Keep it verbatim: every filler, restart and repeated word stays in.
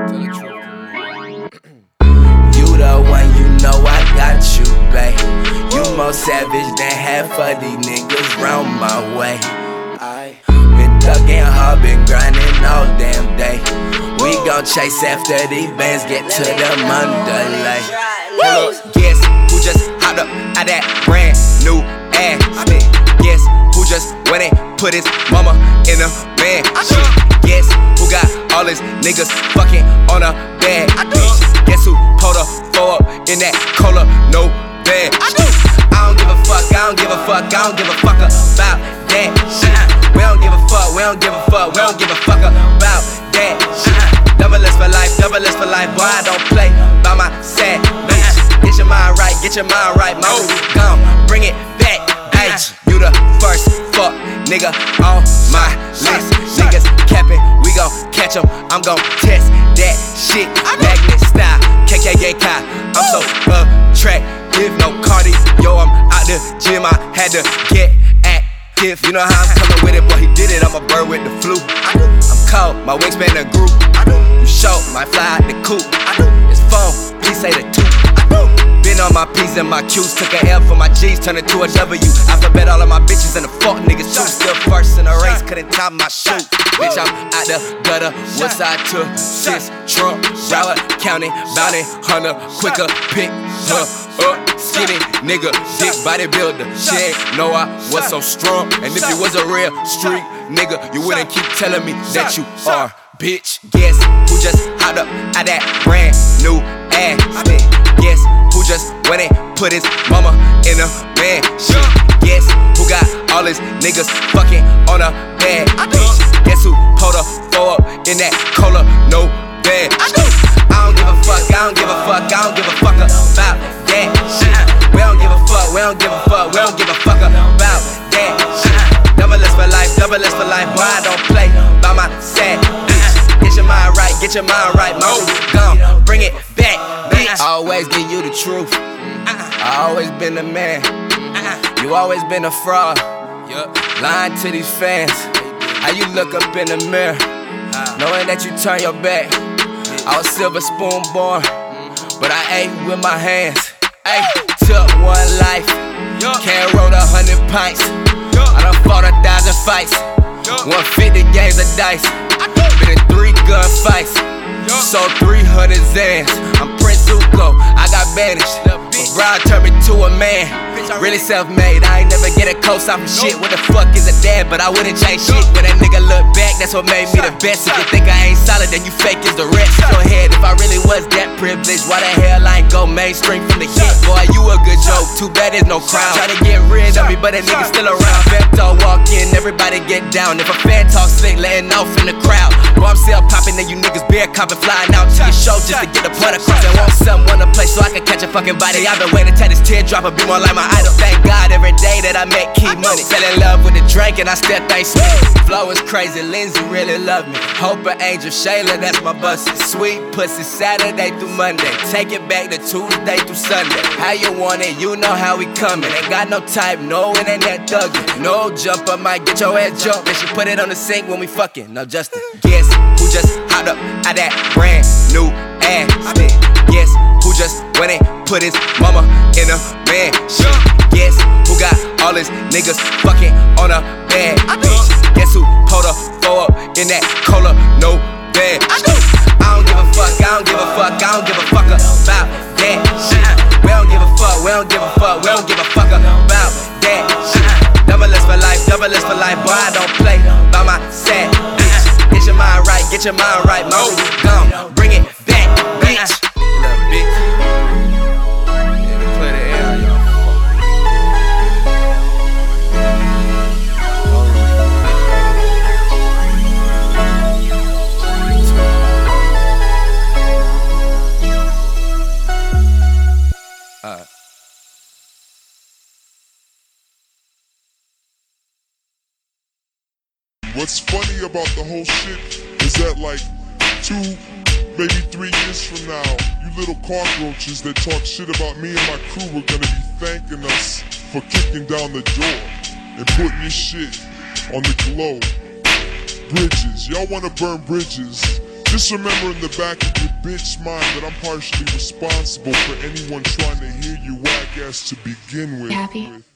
Tell the truth. You the one, you know I got you, babe. You more savage than half of these niggas round my way. I been thuggin' hard, been grinding all damn day. We gon' chase after these bands, get to the Mandalay. Guess who just hopped up out that brand new ass? Guess who just went and put his mama in a van? Shit. Guess who got all his niggas fucking on a bad bitch? Guess who pulled a four up in that cola, no bad? I don't give a fuck, I don't give a fuck, I don't give a fuck about that shit. We don't give a fuck, we don't give a fuck, we don't give a fuck about that shit. Double S for life, double S for life, boy, I don't play by my sad bitch. Get your mind right, get your mind right, mama, gone, bring it back, bitch. You the first fuck nigga on my list. Niggas capping, we gon' catch 'em, I'm gon' test that shit. Magnet style, K K K K, I'm so attractive, no Cardi. Yo, I'm out the gym, I had to get active. You know how I'm coming with it, boy, he did it, I'm a bird with the flu. I'm cold, my wingspan a group. You show, my fly out the coop. It's phone, please say the two. Been on my P's and my Q's, took an L for my G's, turned it to a W. Alphabet all of my bitches and the fuck niggas too. Still first in the race, couldn't top my shoe. Bitch, I'm out the gutter, Woodside to Sis, Trump, Broward County, Bounty, Hunter, quicker, pick her up. Skinny nigga, dick bodybuilder. She ain't know I was so strong. And if you was a real street nigga, you wouldn't keep telling me that you are, bitch. Guess who just hopped up out that brand new ass? Guess who just went and put his mama in a van? Shit. Guess who got all his niggas fucking on a bad bitch? Guess who pulled a four up in that cola, no bad? I don't give a fuck, I don't give a fuck, I don't give a fuck about that shit. We don't give a fuck, we don't give a fuck, we don't give a fuck about that shit. Double S for life, double S for life, boy, I don't play by my sad bitch. Get your mind right, get your mind right, mama, gone, bring it back, bitch. I always give you the truth, I always been the man. You always been a fraud, lying to these fans. How you look up in the mirror, knowing that you turn your back. I was silver spoon born, but I ate with my hands. Ay, took one life, can't roll a hundred pints. I done fought a thousand fights, one fifty games of dice. Been in three gunfights, sold three hundred Zans. I'm Prince Zuko, I got banished. My bride turned me to a man, really self-made. I ain't never get a cosign from shit. What the fuck is a dad? But I wouldn't change shit. When that nigga look back, that's what made me the best. If you think I ain't solid, then you fake is the rest. In your head, if I really was that privileged, why the hell I ain't go mainstream from the get? Boy, you a good joke, too bad there's no crowd. Try to get rid of me, but that nigga still around. Vector walk in, everybody get down. If a fan talk slick, letting off in the crowd. Boy, I'm still popping, then you niggas beer copping, flying out to your show just to get the point across. And want someone to play so I can catch a fucking body. I've been waiting till this teardrop and be more like my idol. Thank God every day that I make key money. Fell in love with the drink and I still think sweet. Flow is crazy, Lindsay really love me. Hope an angel, Shayla, that's my busty. Sweet pussy, Saturday through Monday. Take it back to Tuesday through Sunday. How you want it, you know how we coming. Ain't got no type, no, it ain't that thuggin'. No jumper, might get your ass jumped. And she put it on the sink when we fucking. No, Justin. Guess who just hopped up out that brand new ass? Guess who just went and put his mama in a van? Shit. Guess who got all his niggas fucking on a bad bitch? Guess who pulled a four up in that cola, no bad? I don't give a fuck, I don't give a fuck, I don't give a fuck about that shit. We don't give a fuck, we don't give a fuck, we don't give a fuck about that shit. Double S for life, double S for life, boy, I don't play by my sad bitch. Get your mind right, get your mind right, mama, gone, bring it back, bitch. You little bitch. Yeah, we clear the air, y'all. Alright. What's funny about the whole shit is that like two, maybe three years from now, you little cockroaches that talk shit about me and my crew are gonna be thanking us for kicking down the door and putting your shit on the globe. Bridges, y'all wanna burn bridges Just remember in the back of your bitch mind that I'm partially responsible for anyone trying to hear your whack ass to begin with. Happy?